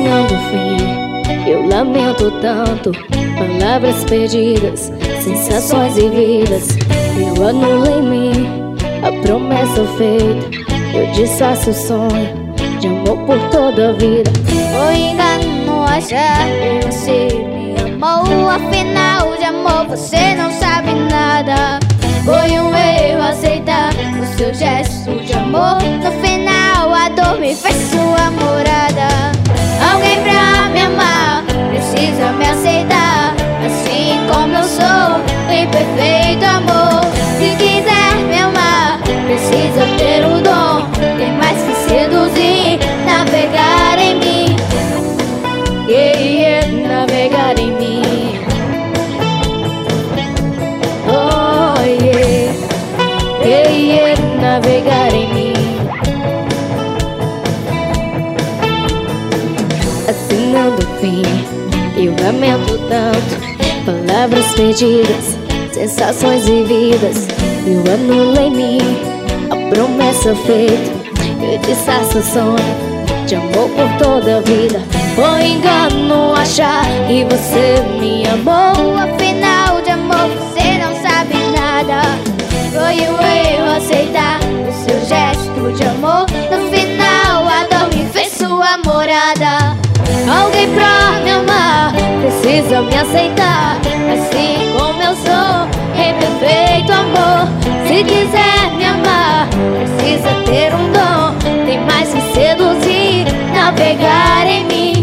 assinando o fim. Eu lamento tanto, palavras perdidas, sensações vividas. Eu anulei em mim a promessa feita. Eu desfaço o sonho de amor por toda a vida. Foi engano achar que você me amou. Afinal de amor você não sabe nada. Foi um erro aceitar o seu gesto de amor. No final a dor me fez sua morada. Alguém pra me amar precisa me aceitar, assim como eu sou, em perfeito amor. Se quiser me amar, precisa ter o dom. Tem mais que seduzir, navegar em mim. Navegar em mim. Oh navegar em mim. Assinando o fim, eu lamento tanto, palavras perdidas, sensações vividas. Eu anulei em mim a promessa feita. Eu desfaço o sonho de amor por toda a vida. Foi engano achar que você me amou. Afinal de amor você não sabe nada. Foi um erro aceitar o seu gesto de amor. No final a dor me fez sua morada. Alguém pra me amar precisa me aceitar, assim como eu sou, em perfeito amor. Se quiser me amar, precisa ter um dom. Tem mais que seduzir, navegar em mim.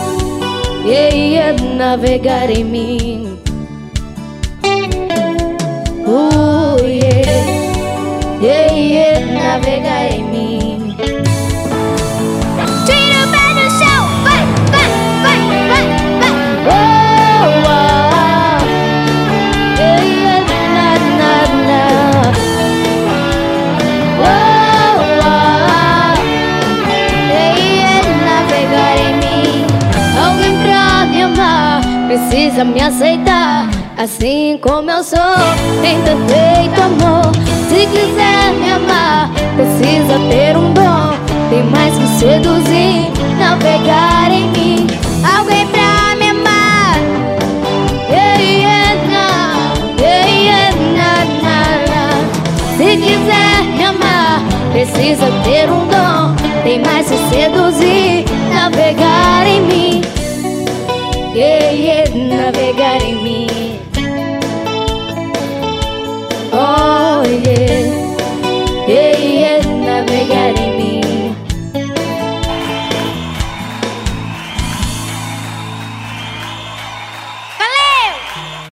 Navegar em mim. Navegar em mim. Tira o pé do chão, vai, vai, vai, vai, vai. Navegar em mim. Alguém pra me amar precisa me aceitar, assim como eu sou, em perfeito amor. Se quiser me amar, precisa ter um dom. Tem mais que seduzir, navegar em mim. Alguém pra me amar. Se quiser me amar, precisa ter um dom. Tem mais que seduzir, navegar em mim. Navegar em mim.